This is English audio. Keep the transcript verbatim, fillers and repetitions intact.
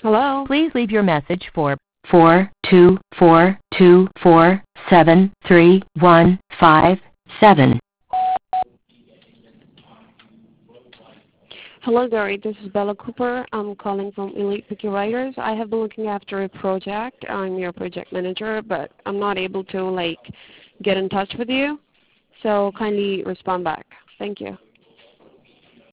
Hello? Please leave your message for four two four two four seven three one five seven. Hello, Gary. This is Bella Cooper. I'm calling from Elite Picky Writers. I have been looking after a project. I'm your project manager, but I'm not able to like get in touch with you. So kindly respond back. Thank you.